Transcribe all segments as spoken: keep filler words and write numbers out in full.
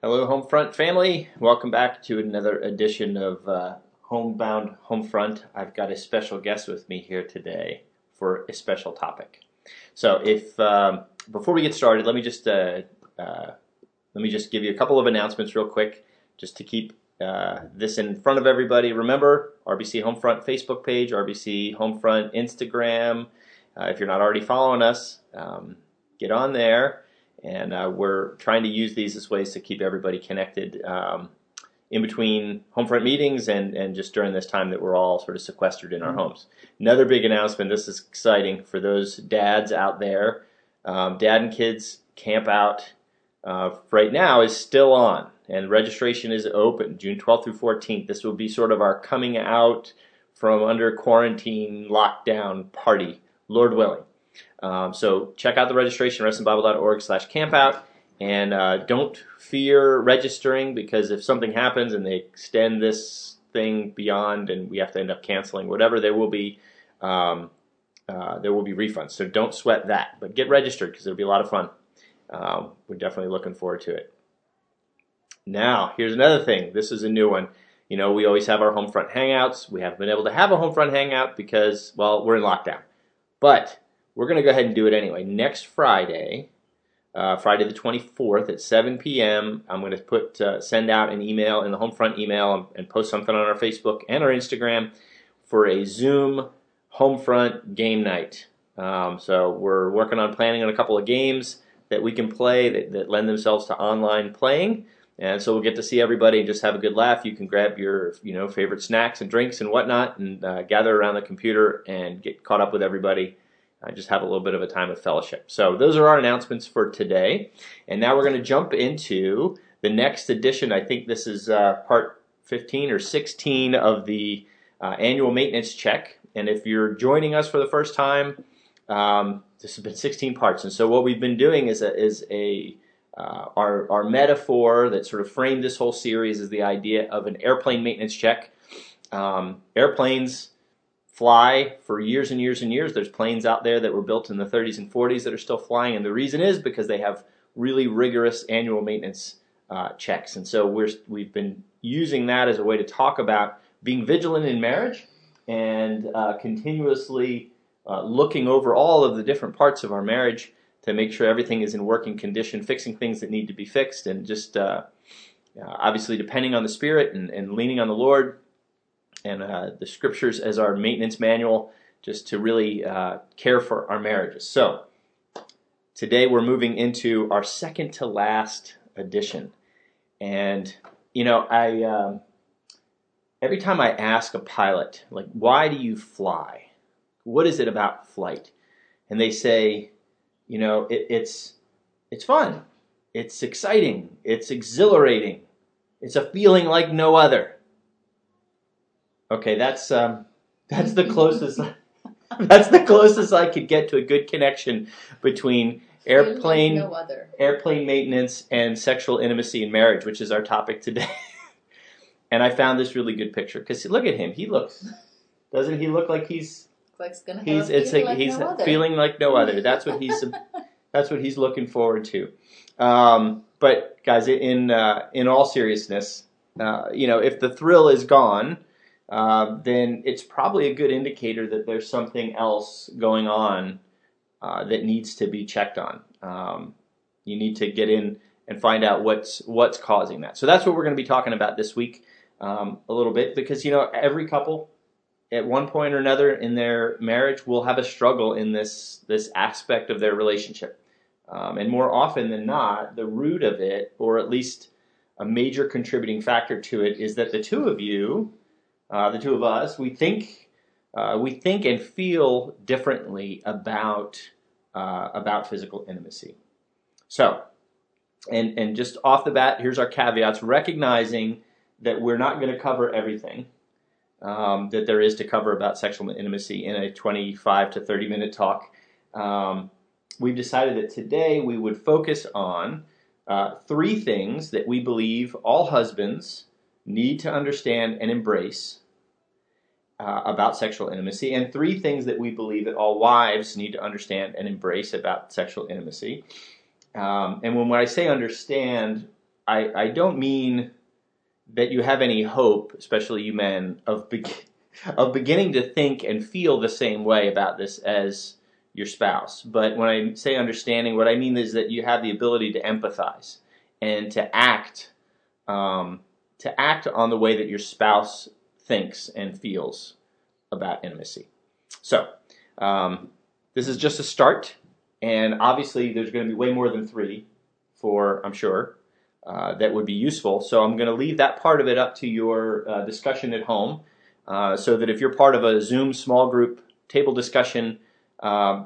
Hello, Homefront family. Welcome back to another edition of uh, Homebound Homefront. I've got a special guest with me here today for a special topic. So, if um, before we get started, let me just uh, uh, let me just give you a couple of announcements real quick, just to keep uh, this in front of everybody. Remember, R B C Homefront Facebook page, R B C Homefront Instagram. Uh, if you're not already following us, um, get on there. And uh, we're trying to use these as ways to keep everybody connected um, in between Homefront meetings and, and just during this time that we're all sort of sequestered in our homes. Another big announcement, this is exciting for those dads out there. Um, Dad and Kids Camp Out uh, right now is still on, and registration is open June twelfth through fourteenth. This will be sort of our coming out from under quarantine lockdown party, Lord willing. Um, so check out the registration, wrestlingbible.org slash campout, and uh, don't fear registering, because if something happens and they extend this thing beyond and we have to end up canceling whatever, there will be um, uh, there will be refunds. So don't sweat that, but get registered because it'll be a lot of fun. Uh, we're definitely looking forward to it. Now, here's another thing. This is a new one. You know, we always have our Homefront Hangouts. We haven't been able to have a Homefront Hangout because, well, we're in lockdown. But we're going to go ahead and do it anyway. Next Friday, uh, Friday the twenty-fourth at seven p.m., I'm going to put uh, send out an email in the Homefront email and, and post something on our Facebook and our Instagram for a Zoom Homefront game night. Um, so we're working on planning on a couple of games that we can play that, that lend themselves to online playing. And so we'll get to see everybody and just have a good laugh. You can grab your you know favorite snacks and drinks and whatnot and uh, gather around the computer and get caught up with everybody. I just have a little bit of a time of fellowship. So those are our announcements for today. And now we're going to jump into the next edition. I think this is uh, part fifteen or sixteen of the uh, annual maintenance check. And if you're joining us for the first time, um, this has been sixteen parts. And so what we've been doing is a, is a uh, our, our metaphor that sort of framed this whole series is the idea of an airplane maintenance check. Um, airplanes fly for years and years and years. There's planes out there that were built in the thirties and forties that are still flying, and the reason is because they have really rigorous annual maintenance uh, checks. And so we're, we've been using that as a way to talk about being vigilant in marriage and uh, continuously uh, looking over all of the different parts of our marriage to make sure everything is in working condition, fixing things that need to be fixed, and just uh, uh, obviously depending on the Spirit and, and leaning on the Lord and uh, the Scriptures as our maintenance manual, just to really uh, care for our marriages. So today we're moving into our second to last edition. And, you know, I um, every time I ask a pilot, like, why do you fly? What is it about flight? And they say, you know, it, it's it's fun. It's exciting. It's exhilarating. It's a feeling like no other. Okay, that's um, that's the closest. That's the closest I could get to a good connection between airplane like no other. airplane maintenance and sexual intimacy in marriage, which is our topic today. And I found this really good picture because look at him. He looks, doesn't he look like he's Like it's gonna he's have a it's feeling like like he's no other. feeling like no other. That's what he's that's what he's looking forward to. Um, but guys, in uh, in all seriousness, uh, you know, if the thrill is gone, Uh, then it's probably a good indicator that there's something else going on uh, that needs to be checked on. Um, you need to get in and find out what's what's causing that. So that's what we're going to be talking about this week um, a little bit, because you know every couple at one point or another in their marriage will have a struggle in this this aspect of their relationship, um, and more often than not, the root of it, or at least a major contributing factor to it, is that the two of you. Uh, the two of us, we think, uh, we think and feel differently about uh, about physical intimacy. So, and and just off the bat, here's our caveats: recognizing that we're not going to cover everything um, that there is to cover about sexual intimacy in a twenty-five to thirty minute talk. Um, we've decided that today we would focus on uh, three things that we believe all husbands need to understand and embrace uh, about sexual intimacy, and three things that we believe that all wives need to understand and embrace about sexual intimacy. Um, and when, when I say understand, I, I don't mean that you have any hope, especially you men, of be- of beginning to think and feel the same way about this as your spouse. But when I say understanding, what I mean is that you have the ability to empathize and to act, um, to act on the way that your spouse thinks and feels about intimacy. So, um, this is just a start, and obviously there's going to be way more than three for, I'm sure, uh, that would be useful. So I'm going to leave that part of it up to your uh, discussion at home, uh, so that if you're part of a Zoom small group table discussion, uh,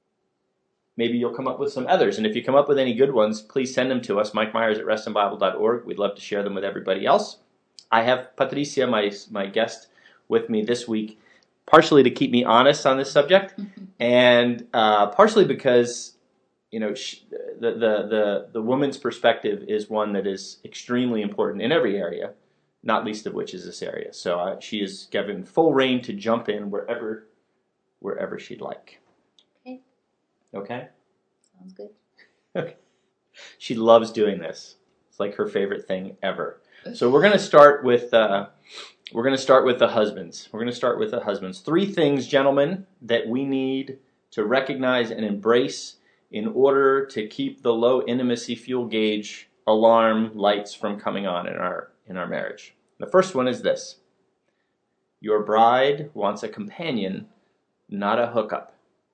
maybe you'll come up with some others. And if you come up with any good ones, please send them to us, Mike Myers at reston bible dot org. We'd love to share them with everybody else. I have Patricia, my, my guest, with me this week, partially to keep me honest on this subject, and uh, partially because, you know, she, the, the, the, the woman's perspective is one that is extremely important in every area, not least of which is this area. So uh, she is given full reign to jump in wherever, wherever she'd like. Okay. Okay? Sounds good. Okay. She loves doing this. It's like her favorite thing ever. So we're going to start with uh, we're going to start with the husbands. We're going to start with the husbands. Three things, gentlemen, that we need to recognize and embrace in order to keep the low intimacy fuel gauge alarm lights from coming on in our in our marriage. The first one is this: your bride wants a companion, not a hookup.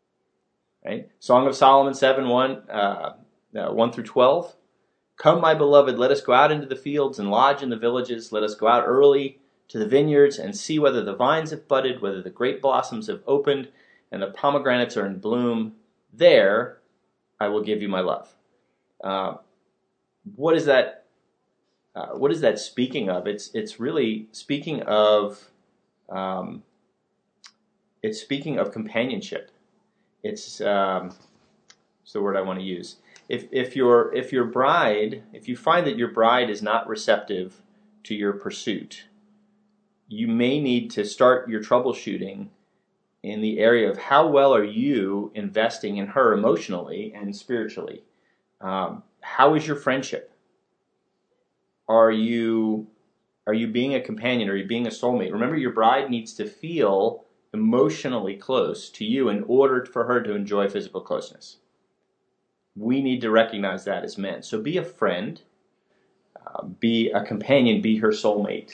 Right? Song of Solomon seven one uh, uh, one through twelve. Come, my beloved, let us go out into the fields and lodge in the villages. Let us go out early to the vineyards and see whether the vines have budded, whether the grape blossoms have opened, and the pomegranates are in bloom. There I will give you my love. Uh, what is that? Uh, what is that speaking of? It's it's really speaking of um, it's speaking of companionship. It's um, it's the word I want to use. If if your if your bride, if you find that your bride is not receptive to your pursuit, you may need to start your troubleshooting in the area of how well are you investing in her emotionally and spiritually. Um, how is your friendship? Are you are you being a companion? Are you being a soulmate? Remember, your bride needs to feel emotionally close to you in order for her to enjoy physical closeness. We need to recognize that as men. So be a friend, uh, be a companion, be her soulmate.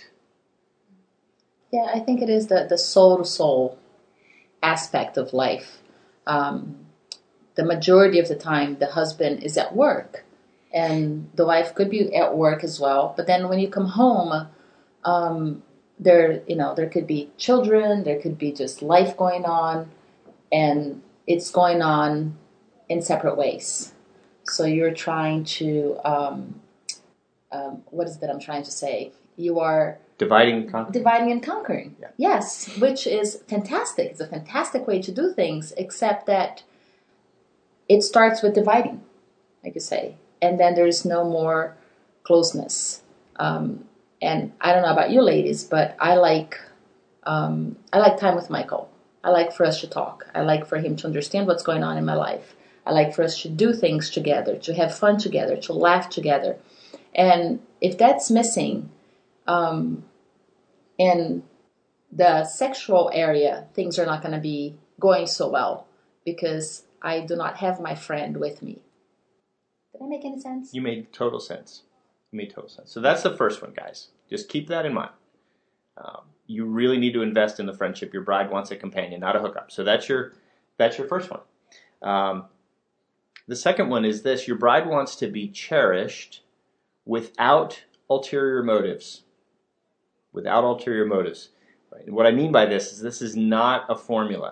Yeah, I think it is the, the soul-to-soul aspect of life. Um, the majority of the time, the husband is at work, and the wife could be at work as well. But then when you come home, um, there, you know, there could be children, there could be just life going on, and it's going on in separate ways. So you're trying to, um, um, what is it that I'm trying to say? You are dividing and conquering. Dividing and conquering. Yeah. Yes, which is fantastic. It's a fantastic way to do things, except that it starts with dividing, like you say, and then there's no more closeness. Um, and I don't know about you ladies, but I like um, I like time with Michael. I like for us to talk. I like for him to understand what's going on in my life. I like for us to do things together, to have fun together, to laugh together. And if that's missing, um, in the sexual area, things are not going to be going so well because I do not have my friend with me. Did I make any sense? You made total sense. You made total sense. So that's the first one, guys. Just keep that in mind. Um, you really need to invest in the friendship. Your bride wants a companion, not a hookup. So that's your that's your first one. Um, the second one is this: your bride wants to be cherished without ulterior motives. Without ulterior motives. Right? And what I mean by this is this is not a formula.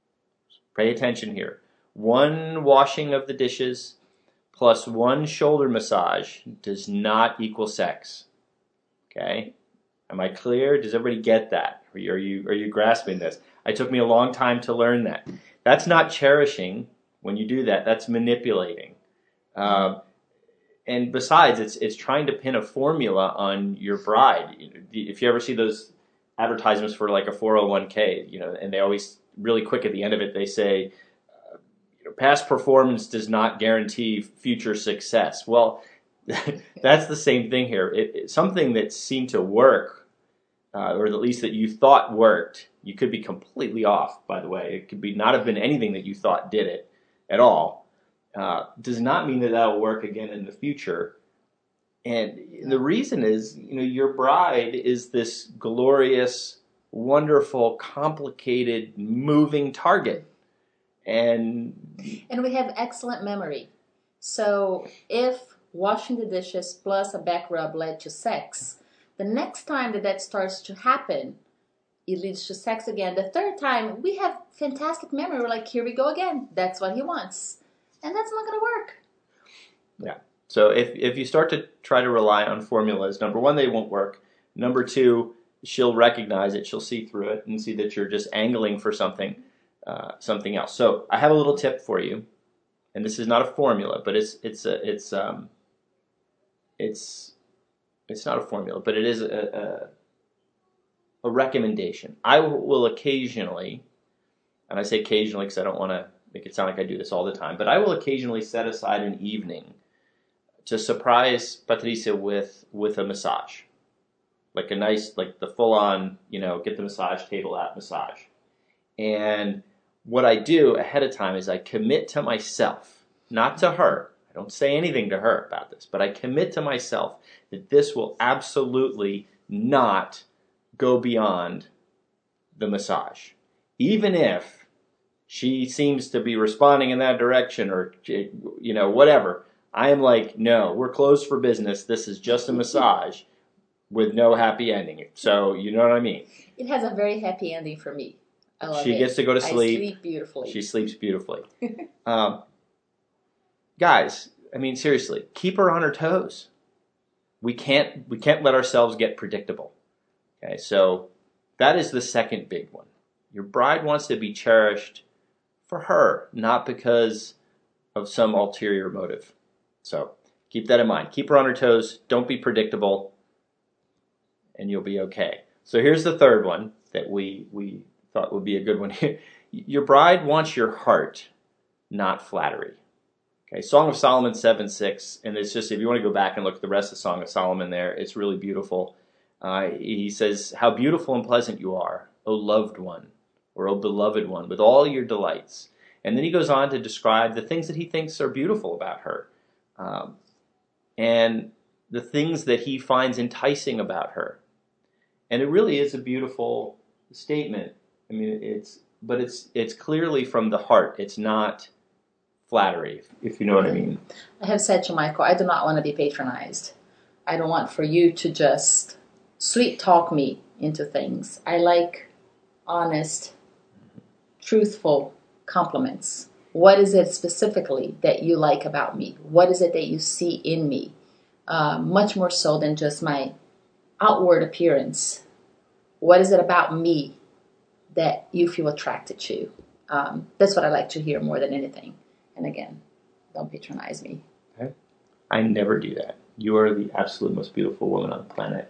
Pay attention here. One washing of the dishes plus one shoulder massage does not equal sex. Okay? Am I clear? Does everybody get that? Are you, are you, are you grasping this? It took me a long time to learn that. That's not cherishing. When you do that, that's manipulating. Uh, and besides, it's it's trying to pin a formula on your bride. If you ever see those advertisements for like a four oh one k, you know, and they always really quick at the end of it, they say, uh, you know, past performance does not guarantee future success. Well, That's the same thing here. It, it, something that seemed to work, uh, or at least that you thought worked, you could be completely off, by the way. It could be not have been anything that you thought did it at all. Uh, does not mean that that'll work again in the future. And the reason is, you know, your bride is this glorious, wonderful, complicated, moving target. And and we have excellent memory. So if washing the dishes plus a back rub led to sex, the next time that that starts to happen, it leads to sex again. The third time, we have fantastic memory. We're like, here we go again. That's what he wants. And that's not going to work. Yeah. So if, if you start to try to rely on formulas, number one, they won't work. Number two, she'll recognize it. She'll see through it and see that you're just angling for something, uh, something else. So I have a little tip for you, and this is not a formula, but it's it's a, it's um it's it's not a formula, but it is a a, a recommendation. I will occasionally, and I say occasionally because I don't want to make it sound like I do this all the time, but I will occasionally set aside an evening to surprise Patricia with with a massage, like a nice, like the full-on, you know, get the massage table out massage. And what I do ahead of time is I commit to myself, not to her. I don't say anything to her about this, but I commit to myself that this will absolutely not go beyond the massage, even if she seems to be responding in that direction or, you know, whatever. I am like, no, we're closed for business. This is just a massage with no happy ending. So, you know what I mean? It has a very happy ending for me. I love she it. gets to go to sleep. I sleep beautifully. She sleeps beautifully. um, guys, I mean, seriously, keep her on her toes. We can't, we can't let ourselves get predictable. Okay, so that is the second big one. Your bride wants to be cherished for her, not because of some ulterior motive. So keep that in mind. Keep her on her toes. Don't be predictable, and you'll be okay. So here's the third one that we we thought would be a good one. Your bride wants your heart, not flattery. Okay, Song of Solomon seven six, and it's just, if you want to go back and look at the rest of Song of Solomon there, it's really beautiful. Uh, he says, how beautiful and pleasant you are, O loved one, or O beloved one, with all your delights. And then he goes on to describe the things that he thinks are beautiful about her. Um, and the things that he finds enticing about her. And it really is a beautiful statement. I mean, it's, but it's it's clearly from the heart. It's not flattery, if you know what I mean. I have said to Michael, I do not want to be patronized. I don't want for you to just sweet talk me into things. I like honest, truthful compliments. What is it specifically that you like about me? What is it that you see in me? Uh, much more so than just my outward appearance. What is it about me that you feel attracted to? Um, that's what I like to hear more than anything. And again, don't patronize me. Okay. I never do that. You are the absolute most beautiful woman on the planet.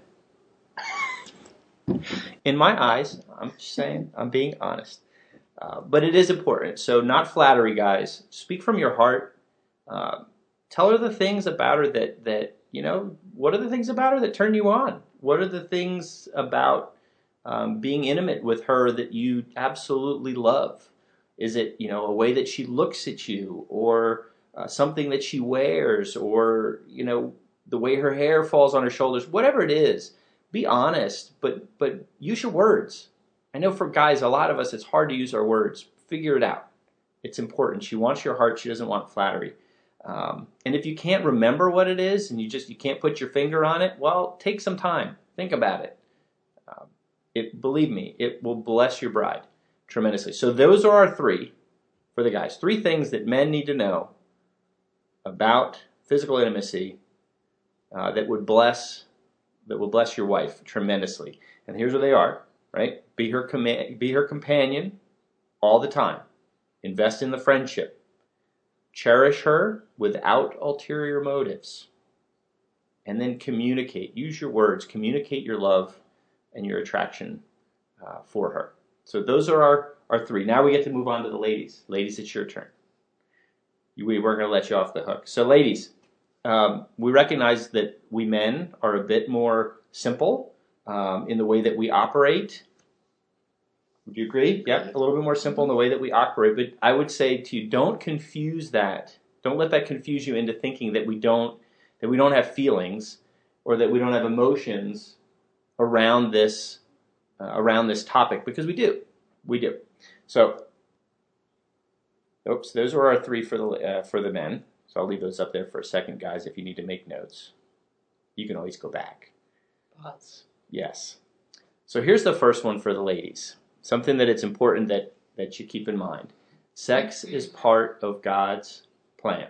In my eyes, I'm just saying, I'm being honest. Uh, but it is important. So not flattery, guys. Speak from your heart. Uh, tell her the things about her that, that, you know, what are the things about her that turn you on? What are the things about um, being intimate with her that you absolutely love? Is it, you know, a way that she looks at you, or uh, something that she wears, or, you know, the way her hair falls on her shoulders? Whatever it is, be honest, but but use your words. I know for guys, a lot of us, it's hard to use our words. Figure it out. It's important. She wants your heart. She doesn't want flattery. Um, and if you can't remember what it is, and you just you can't put your finger on it, well, take some time. Think about it. Um, it believe me, it will bless your bride tremendously. So those are our three for the guys. Three things that men need to know about physical intimacy uh, that would bless that will bless your wife tremendously. And here's what they are. Right? Be her com- be her companion all the time. Invest in the friendship. Cherish her without ulterior motives. And then communicate. Use your words. Communicate your love and your attraction uh, for her. So those are our, our three. Now we get to move on to the ladies. Ladies, it's your turn. You, we weren't going to let you off the hook. So ladies, um, we recognize that we men are a bit more simple um, in the way that we operate. Would you agree? Yep, a little bit more simple in the way that we operate. But I would say to you, don't confuse that. Don't let that confuse you into thinking that we don't that we don't have feelings or that we don't have emotions around this uh, around this topic, because we do. We do. So, oops, those are our three for the uh, for the men. So I'll leave those up there for a second, guys. If you need to make notes, you can always go back. Pause. Yes. So here's the first one for the ladies. Something that it's important that, that you keep in mind. Sex is part of God's plan.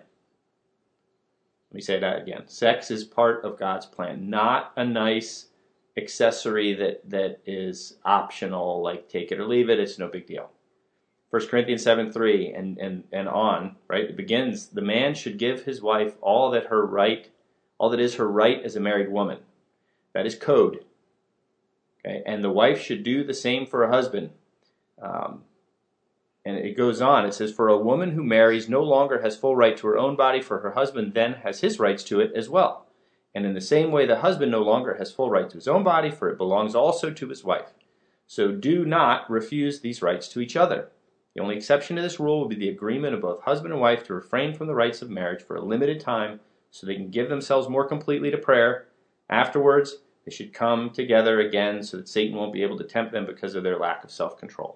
Let me say that again. Sex is part of God's plan, not a nice accessory that, that is optional, like take it or leave it, it's no big deal. First Corinthians seven three and, and, and on, right? It begins, the man should give his wife all that her right, all that is her right as a married woman. That is code. Okay? And the wife should do the same for a husband. Um, and it goes on. It says, for a woman who marries no longer has full right to her own body, for her husband then has his rights to it as well. And in the same way, the husband no longer has full right to his own body, for it belongs also to his wife. So do not refuse these rights to each other. The only exception to this rule will be the agreement of both husband and wife to refrain from the rites of marriage for a limited time so they can give themselves more completely to prayer. Afterwards, they should come together again so that Satan won't be able to tempt them because of their lack of self-control.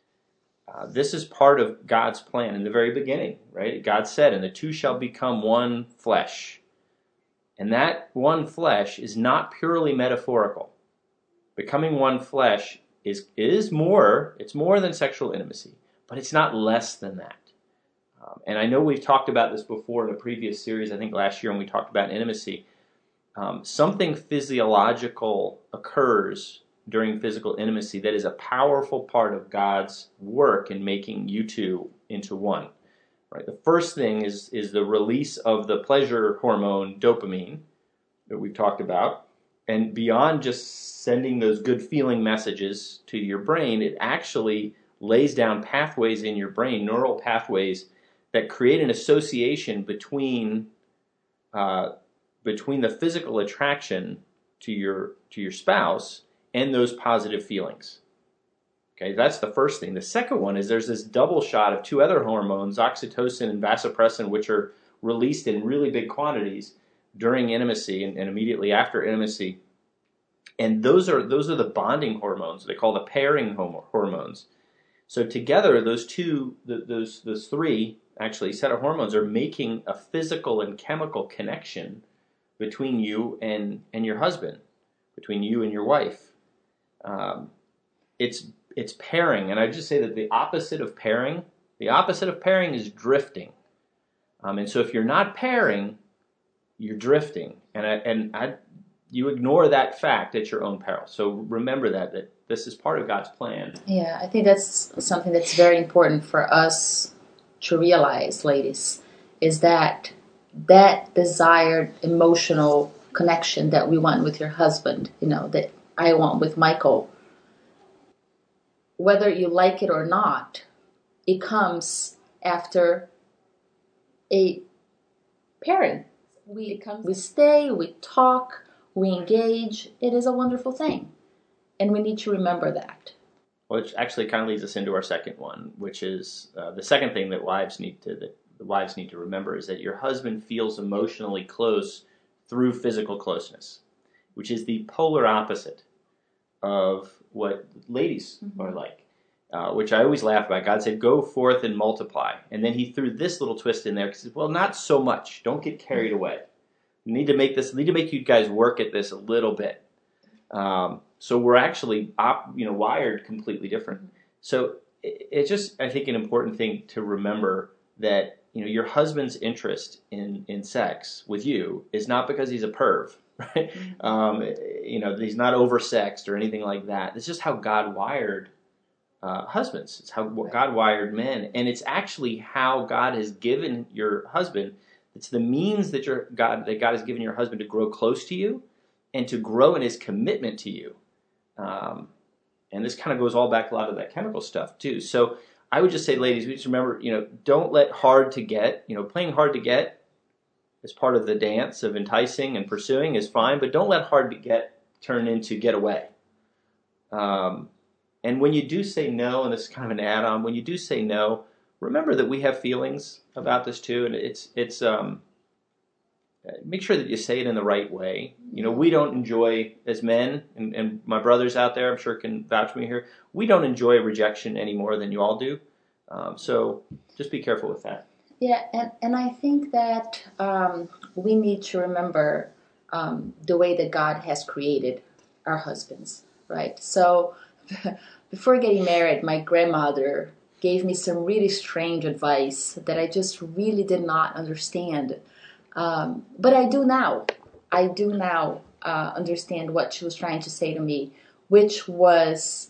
Uh, this is part of God's plan in the very beginning, right? God said, and the two shall become one flesh. And that one flesh is not purely metaphorical. Becoming one flesh is, is more, it's more than sexual intimacy, but it's not less than that. Um, and I know we've talked about this before in a previous series, I think last year when we talked about intimacy. Um, something physiological occurs during physical intimacy that is a powerful part of God's work in making you two into one. Right? The first thing is, is the release of the pleasure hormone dopamine that we've talked about. And beyond just sending those good feeling messages to your brain, it actually lays down pathways in your brain, neural pathways that create an association between uh, between the physical attraction to your to your spouse and those positive feelings. Okay, that's the first thing. The second one is there's this double shot of two other hormones, oxytocin and vasopressin, which are released in really big quantities during intimacy and, and immediately after intimacy. And those are those are the bonding hormones. They call the pairing hormones. So together, those two, those those three actually set of hormones are making a physical and chemical connection between you and, and your husband, between you and your wife. Um, it's it's pairing, and I just say that the opposite of pairing, the opposite of pairing is drifting. Um, and so if you're not pairing, you're drifting, and I, and I, you ignore that fact at your own peril. So remember that that this is part of God's plan. Yeah, I think that's something that's very important for us to realize, ladies, is that that desired emotional connection that we want with your husband, you know, that I want with Michael, whether you like it or not, it comes after a pairing. We we stay, we talk, we engage. It is a wonderful thing. And we need to remember that. Which actually kind of leads us into our second one, which is uh, the second thing that wives need to that the wives need to remember is that your husband feels emotionally close through physical closeness, which is the polar opposite of what ladies mm-hmm. are like, uh, which I always laugh about. God said, go forth and multiply. And then he threw this little twist in there. He said, well, not so much. Don't get carried away. We need to make this, need to make you guys work at this a little bit. Um, so we're actually, op, you know, wired completely different. So it, it's just, I think, an important thing to remember that, you know, your husband's interest in, in sex with you is not because he's a perv, right? Mm-hmm. Um, you know, he's not oversexed or anything like that. It's just how God wired uh, husbands. It's how right. God wired men, and it's actually how God has given your husband. It's the means that your God that God has given your husband to grow close to you and to grow in his commitment to you. Um, and this kind of goes all back to a lot of that chemical stuff too. So I would just say, ladies, we just remember, you know, don't let hard to get, you know, playing hard to get as part of the dance of enticing and pursuing is fine, but don't let hard to get turn into get away. Um, and when you do say no, and this is kind of an add-on, when you do say no, remember that we have feelings about this too, and it's it's um, make sure that you say it in the right way. You know, we don't enjoy, as men, and, and my brothers out there, I'm sure can vouch for me here, we don't enjoy rejection any more than you all do. Um, so just be careful with that. Yeah, and, and I think that um, we need to remember um, the way that God has created our husbands, right? So before getting married, my grandmother gave me some really strange advice that I just really did not understand. Um, but I do now. I do now uh, understand what she was trying to say to me, which was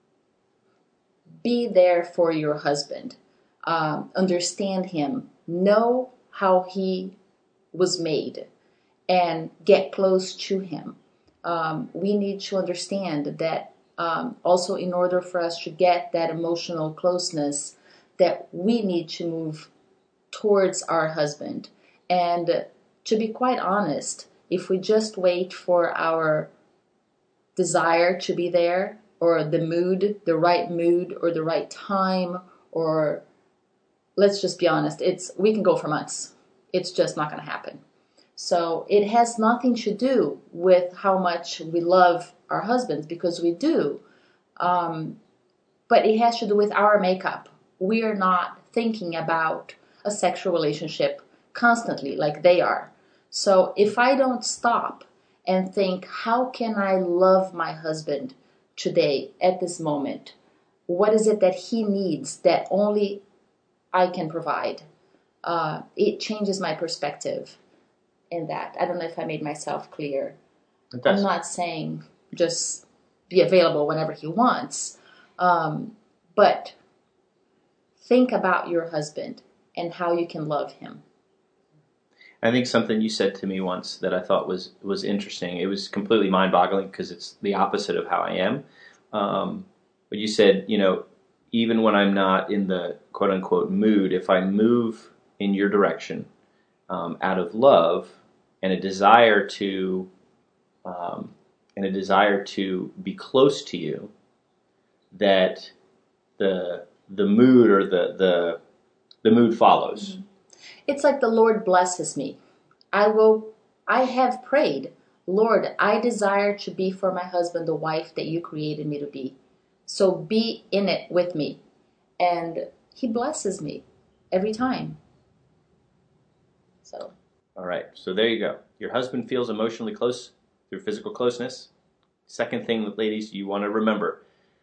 be there for your husband. Um, understand him. Know how he was made and get close to him. Um, we need to understand that um, also in order for us to get that emotional closeness, that we need to move towards our husband. And to be quite honest, if we just wait for our desire to be there, or the mood, the right mood, or the right time, or let's just be honest, it's we can go for months. It's just not going to happen. So it has nothing to do with how much we love our husbands, because we do. Um, but it has to do with our makeup. We are not thinking about a sexual relationship constantly like they are. So if I don't stop and think, how can I love my husband today at this moment? What is it that he needs that only I can provide? Uh, it changes my perspective in that. I don't know if I made myself clear. I'm not saying just be available whenever he wants, um, but think about your husband and how you can love him. I think something you said to me once that I thought was, was interesting. It was completely mind-boggling because it's the opposite of how I am. Um, but you said, you know, even when I'm not in the quote-unquote mood, if I move in your direction um, out of love and a desire to um, and a desire to be close to you, that the the mood or the the the mood follows. Mm-hmm. It's like the Lord blesses me. I will. I have prayed, Lord, I desire to be for my husband the wife that you created me to be. So be in it with me. And he blesses me every time. So. All right. So there you go. Your husband feels emotionally close through physical closeness. Second thing, ladies, you want to remember.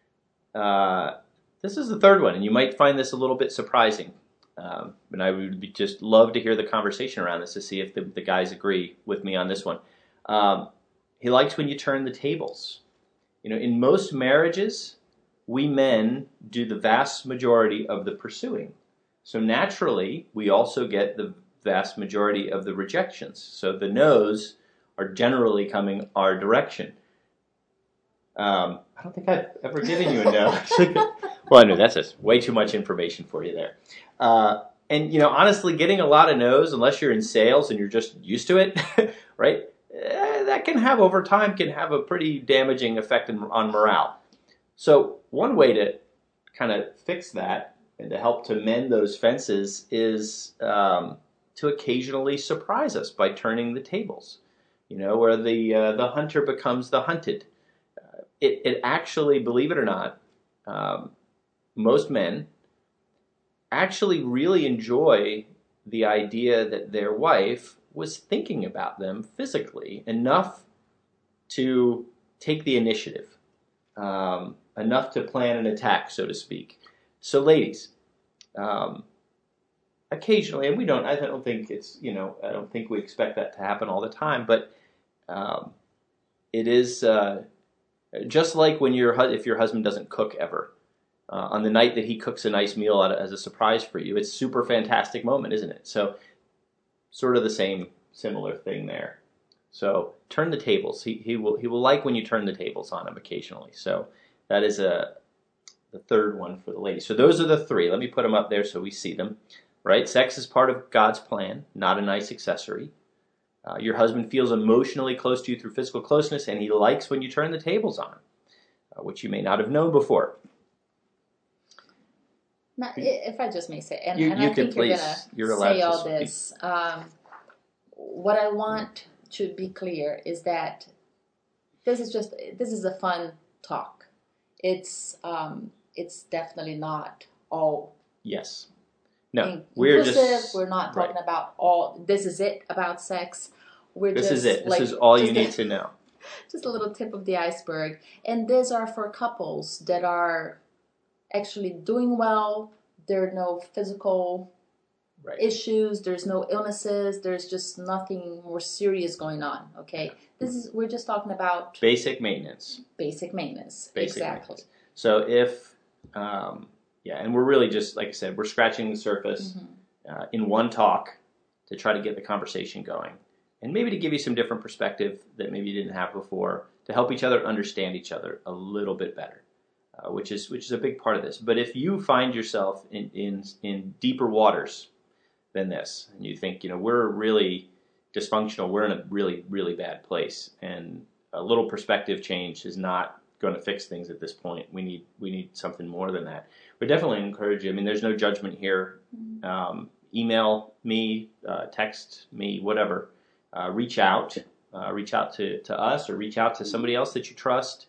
Uh, this is the third one, and you might find this a little bit surprising. Um, and I would be just love to hear the conversation around this to see if the, the guys agree with me on this one. Um, he likes when you turn the tables. You know, in most marriages, we men do the vast majority of the pursuing. So naturally, we also get the vast majority of the rejections. So the no's are generally coming our direction. Um, I don't think I've ever given you a no. Well, I know that's just way too much information for you there. Uh, and, you know, honestly, getting a lot of no's, unless you're in sales and you're just used to it, right, eh, that can have, over time, can have a pretty damaging effect on morale. So one way to kind of fix that and to help to mend those fences is um, to occasionally surprise us by turning the tables, you know, where the, uh, the hunter becomes the hunted. Uh, it, it actually, believe it or not, um, most men actually really enjoy the idea that their wife was thinking about them physically enough to take the initiative, um, enough to plan an attack, so to speak. So, ladies, um, occasionally, and we don't, I don't think it's, you know, I don't think we expect that to happen all the time, but um, it is uh, just like when your if your husband doesn't cook ever. Uh, on the night that he cooks a nice meal as a surprise for you, it's a super fantastic moment, isn't it? So, sort of the same, similar thing there. So, turn the tables. He he will he will like when you turn the tables on him occasionally. So, that is a the third one for the ladies. So, those are the three. Let me put them up there so we see them. Right? Sex is part of God's plan, not a nice accessory. Uh, your husband feels emotionally close to you through physical closeness, and he likes when you turn the tables on, uh, which you may not have known before. Now, if I just may say, and, you, and you I think you're please, going you're to say all speak. this, um, what I want to be clear is that this is just, this is a fun talk. It's um, it's definitely not all yes. No, in- we're inclusive. just We're not talking right. about all, this is it about sex. We're This just is it. This like, is all you just need a- to know. Just a little tip of the iceberg. And these are for couples that are actually doing well. There are no physical right. issues. There's no illnesses. There's just nothing more serious going on. Okay, this is we're just talking about basic maintenance. Basic maintenance. Basic exactly. Maintenance. So if um, yeah, and we're really just like I said, we're scratching the surface Mm-hmm. uh, in one talk to try to get the conversation going. And maybe to give you some different perspective that maybe you didn't have before, to help each other understand each other a little bit better, uh, which is which is a big part of this. But if you find yourself in, in in deeper waters than this, and you think, you know, we're really dysfunctional, we're in a really, really bad place, and a little perspective change is not going to fix things at this point. We need we need something more than that. We definitely encourage you. I mean, there's no judgment here. Mm-hmm. Um, email me, uh, text me, whatever. Uh, reach out, uh, reach out to, to us, or reach out to somebody else that you trust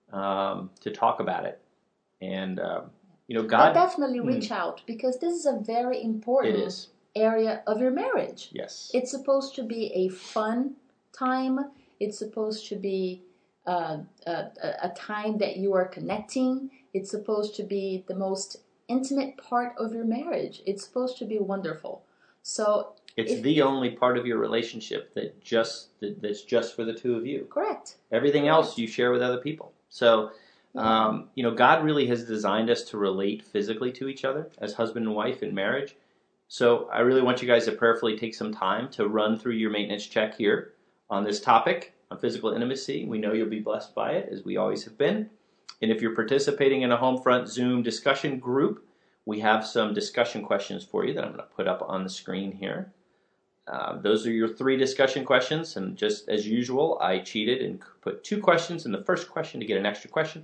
um, to talk about it. And uh, you know, God But definitely reach mm, out, because this is a very important it is. area of your marriage. Yes, It's supposed to be a fun time. It's supposed to be uh, a, a time that you are connecting. It's supposed to be the most intimate part of your marriage. It's supposed to be wonderful. So it's if, the only part of your relationship that just that, that's just for the two of you. correct. Everything Correct. else you share with other people. So, Yeah. um, you know, God really has designed us to relate physically to each other as husband and wife in marriage. So I really want you guys to prayerfully take some time to run through your maintenance check here on this topic on physical intimacy. We know you'll be blessed by it, as we always have been. And if you're participating in a Homefront Zoom discussion group, we have some discussion questions for you that I'm going to put up on the screen here. Uh, those are your three discussion questions, and just as usual, I cheated and put two questions in the first question to get an extra question.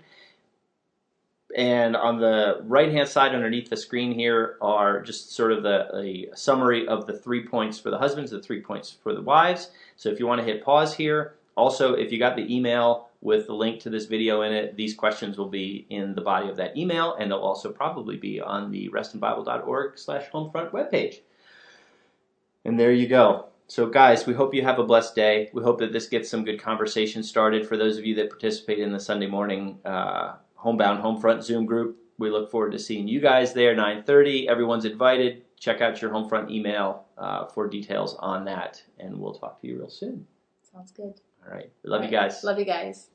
And on the right-hand side underneath the screen here are just sort of the, a summary of the three points for the husbands, the three points for the wives. So if you want to hit pause here. Also, if you got the email with the link to this video in it, these questions will be in the body of that email, and they'll also probably be on the restonbible.org slash homefront webpage. And there you go. So guys, we hope you have a blessed day. We hope that this gets some good conversation started for those of you that participate in the Sunday morning uh, Homebound Homefront Zoom group. We look forward to seeing you guys there, nine thirty. Everyone's invited. Check out your Homefront email uh, for details on that, and we'll talk to you real soon. Sounds good. All right. We love All you right. guys. Love you guys.